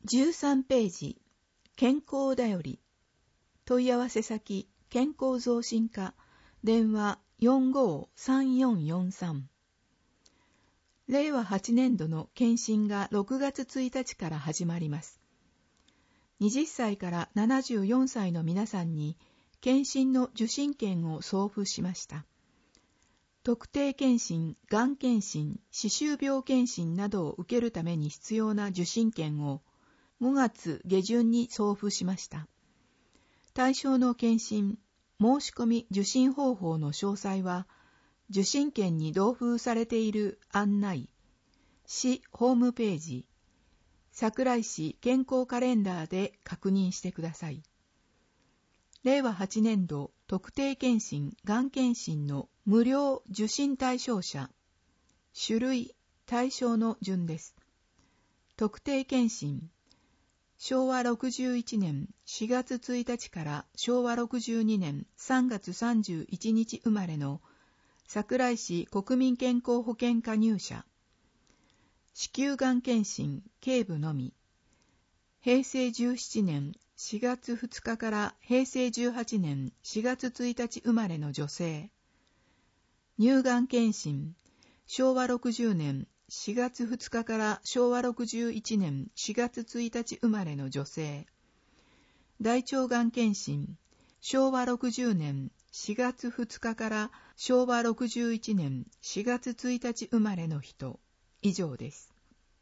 13ページ、健康だより。問い合わせ先、健康増進課、電話453443。令和8年度の検診が6月1日から始まります。20歳から74歳の皆さんに、検診の受診券を送付しました。特定検診、がん検診、歯周病検診などを受けるために必要な受診券を5月下旬に送付しました。対象の検診、申し込み受診方法の詳細は、受診券に同封されている案内、市ホームページ、桜井市健康カレンダーで確認してください。令和8年度特定検診、がん検診の無料受診対象者、種類、対象の順です。特定検診、昭和61年4月1日から昭和62年3月31日生まれの桜井市国民健康保険加入者、子宮がん検診、頸部のみ、平成17年4月2日から平成18年4月1日生まれの女性、乳がん検診、昭和60年4月2日から昭和61年4月1日生まれの女性、大腸がん検診、昭和60年4月2日から昭和61年4月1日生まれの人、以上です。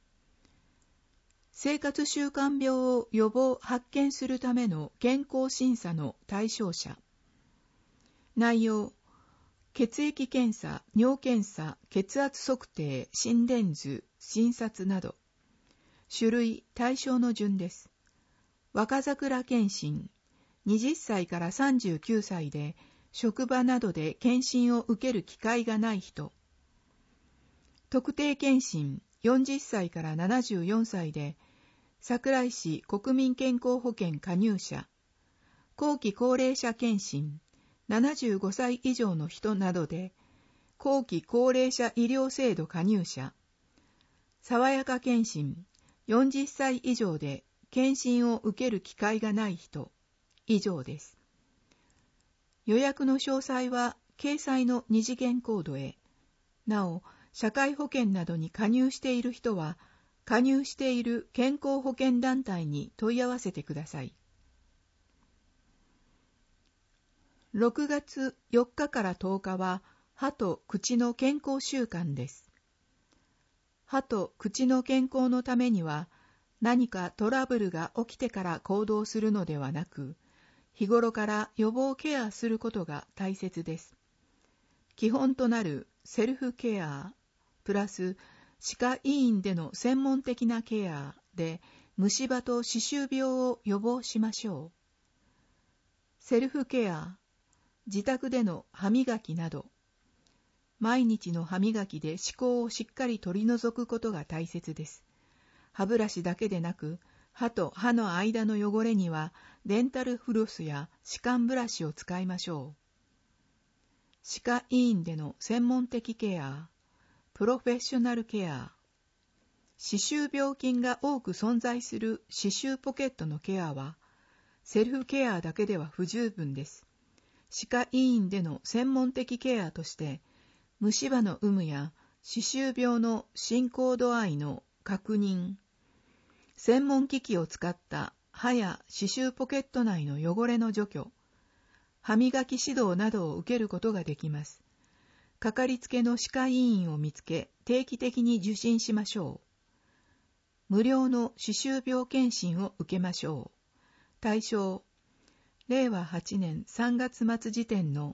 生活習慣病を予防発見するための健康審査の対象者。内容、血液検査、尿検査、血圧測定、心電図、診察など。種類、対象の順です。若桜検診、20歳から39歳で職場などで検診を受ける機会がない人。特定検診、40歳から74歳で桜井市国民健康保険加入者。後期高齢者検診、75歳以上の人などで後期高齢者医療制度加入者。爽やか検診、40歳以上で検診を受ける機会がない人、以上です。予約の詳細は掲載の二次元コードへ。なお、社会保険などに加入している人は、加入している健康保険団体に問い合わせてください。6月4日から10日は、歯と口の健康週間です。歯と口の健康のためには、何かトラブルが起きてから行動するのではなく、日頃から予防ケアすることが大切です。基本となるセルフケア、プラス歯科医院での専門的なケアで虫歯と歯周病を予防しましょう。セルフケア、自宅での歯磨きなど、毎日の歯磨きで歯垢をしっかり取り除くことが大切です。歯ブラシだけでなく、歯と歯の間の汚れにはデンタルフロスや歯間ブラシを使いましょう。歯科医院での専門的ケア、プロフェッショナルケア、歯周病菌が多く存在する歯周ポケットのケアは、セルフケアだけでは不十分です。歯科医院での専門的ケアとして、虫歯の有無や歯周病の進行度合いの確認、専門機器を使った歯や歯周ポケット内の汚れの除去、歯磨き指導などを受けることができます。かかりつけの歯科医院を見つけ、定期的に受診しましょう。無料の歯周病検診を受けましょう。対象、令和8年3月末時点の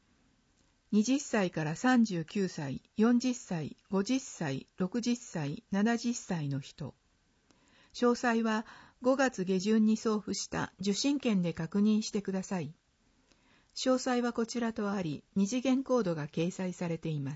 20歳から39歳、40歳、50歳、60歳、70歳の人。詳細は5月下旬に送付した受診券で確認してください。詳細はこちらとあり、二次元コードが掲載されています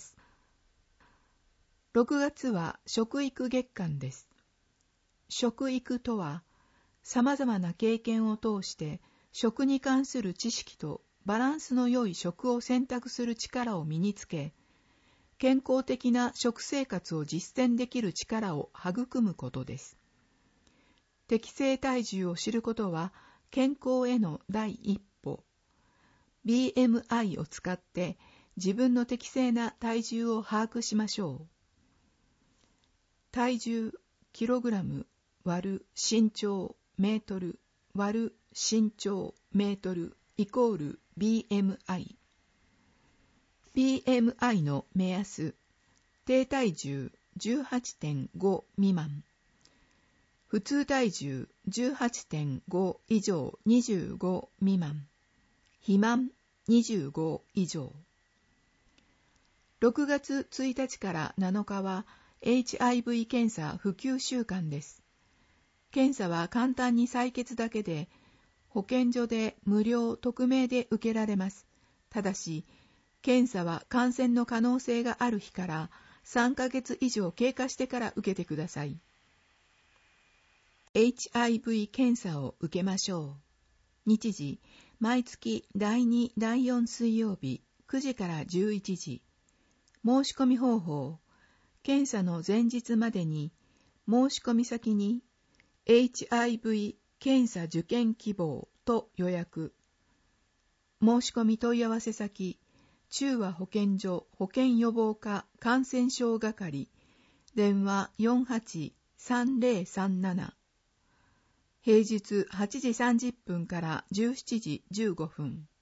。6月は食育月間です。食育とは、様々な経験を通して食に関する知識とバランスの良い食を選択する力を身につけ、健康的な食生活を実践できる力を育むことです。 適正体重を知ることは健康への第一歩。BMI を使って自分の適正な体重を把握しましょう。体重キログラム割る身長メートル割る身長メートルイコール BMI。BMI の目安、低体重 18.5 未満、普通体重 18.5 以上25未満、肥満25以上。6月1日から7日は HIV 検査普及週間です。検査は簡単に採血だけで、保健所で無料匿名で受けられます。ただし、検査は感染の可能性がある日から3ヶ月以上経過してから受けてください。HIV 検査を受けましょう。日時、毎月第2、第4水曜日9時から11時。申し込み方法、検査の前日までに申し込み先に HIV 検査受験希望と予約。申し込み問い合わせ先、中和保健所保健予防課感染症係、電話 48-3037。平日8時30分から17時15分。